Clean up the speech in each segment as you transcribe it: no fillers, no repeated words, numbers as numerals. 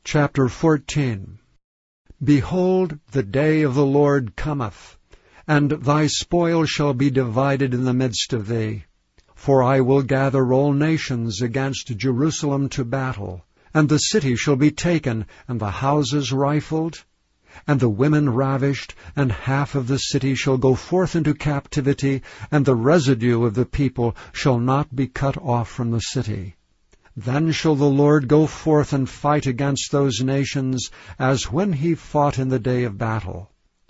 Chapter 14. Behold, the day of the Lord cometh, and thy spoil shall be divided in the midst of thee. For I will gather all nations against Jerusalem to battle, and the city shall be taken, and the houses rifled, and the women ravished, and half of the city shall go forth into captivity, and the residue of the people shall not be cut off from the city. Then shall the Lord go forth and fight against those nations, as when he fought in the day of battle.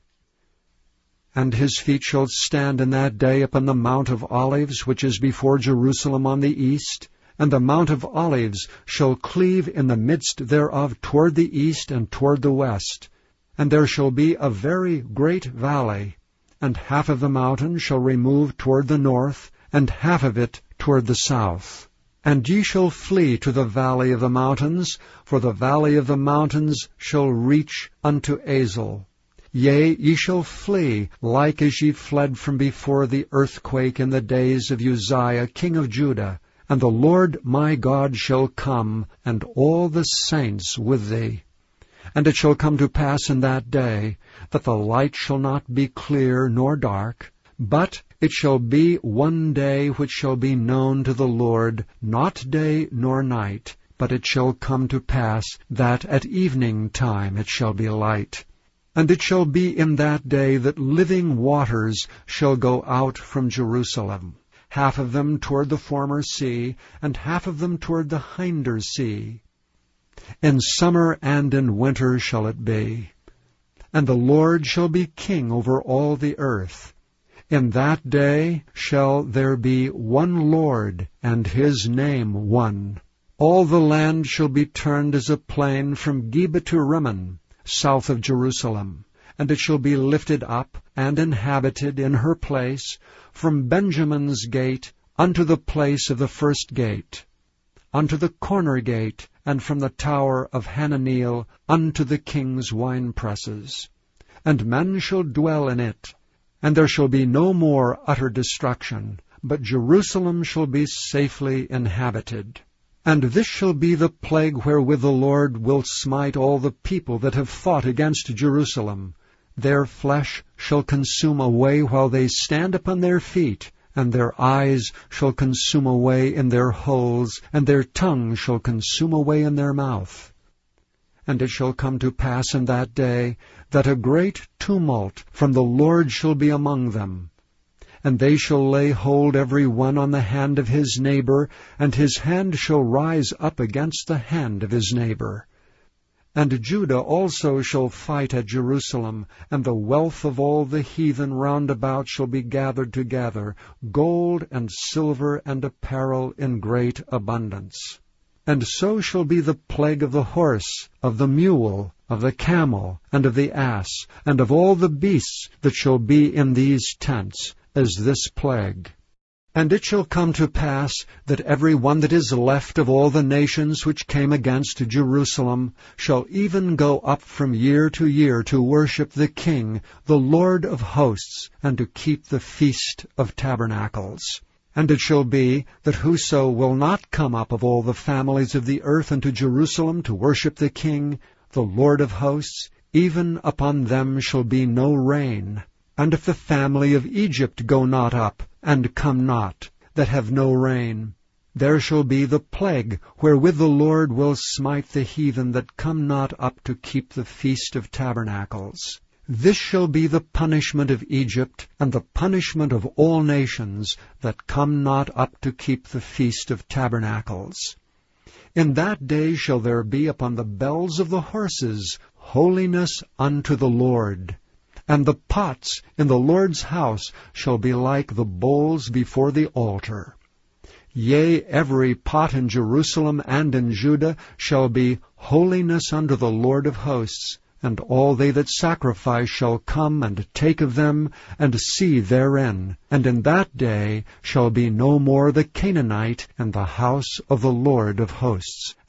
And his feet shall stand in that day upon the Mount of Olives, which is before Jerusalem on the east, and the Mount of Olives shall cleave in the midst thereof toward the east and toward the west. And there shall be a very great valley, and half of the mountain shall remove toward the north, and half of it toward the south. And ye shall flee to the valley of the mountains, for the valley of the mountains shall reach unto Azel. Yea, ye shall flee, like as ye fled from before the earthquake in the days of Uzziah king of Judah. And the Lord my God shall come, and all the saints with thee. And it shall come to pass in that day, that the light shall not be clear nor dark, but it shall be one day which shall be known to the Lord, not day nor night, but it shall come to pass that at evening time it shall be light. And it shall be in that day that living waters shall go out from Jerusalem, half of them toward the former sea, and half of them toward the hinder sea. In summer and in winter shall it be. And the Lord shall be king over all the earth. In that day shall there be one Lord, and his name one. All the land shall be turned as a plain from Geba to Rimmon, south of Jerusalem. And it shall be lifted up and inhabited in her place, from Benjamin's gate unto the place of the first gate, unto the corner gate, and from the tower of Hananeel unto the king's winepresses. And men shall dwell in it, and there shall be no more utter destruction, but Jerusalem shall be safely inhabited. And this shall be the plague wherewith the Lord will smite all the people that have fought against Jerusalem. Their flesh shall consume away while they stand upon their feet, and their eyes shall consume away in their holes, and their tongue shall consume away in their mouth. And it shall come to pass in that day, that a great tumult from the Lord shall be among them. And they shall lay hold every one on the hand of his neighbor, and his hand shall rise up against the hand of his neighbor. And Judah also shall fight at Jerusalem, and the wealth of all the heathen round about shall be gathered together, gold and silver and apparel in great abundance. And so shall be the plague of the horse, of the mule, of the camel, and of the ass, and of all the beasts that shall be in these tents, as this plague. And it shall come to pass that every one that is left of all the nations which came against Jerusalem shall even go up from year to year to worship the King, the Lord of hosts, and to keep the Feast of Tabernacles. And it shall be that whoso will not come up of all the families of the earth unto Jerusalem to worship the King, the Lord of hosts, even upon them shall be no rain. And if the family of Egypt go not up, and come not, that have no rain, there shall be the plague wherewith the Lord will smite the heathen that come not up to keep the Feast of Tabernacles. This shall be the punishment of Egypt, and the punishment of all nations that come not up to keep the Feast of Tabernacles. In that day shall there be upon the bells of the horses holiness unto the Lord. And the pots in the Lord's house shall be like the bowls before the altar. Yea, every pot in Jerusalem and in Judah shall be holiness unto the Lord of hosts, and all they that sacrifice shall come and take of them, and see therein. And in that day shall be no more the Canaanite in the house of the Lord of hosts.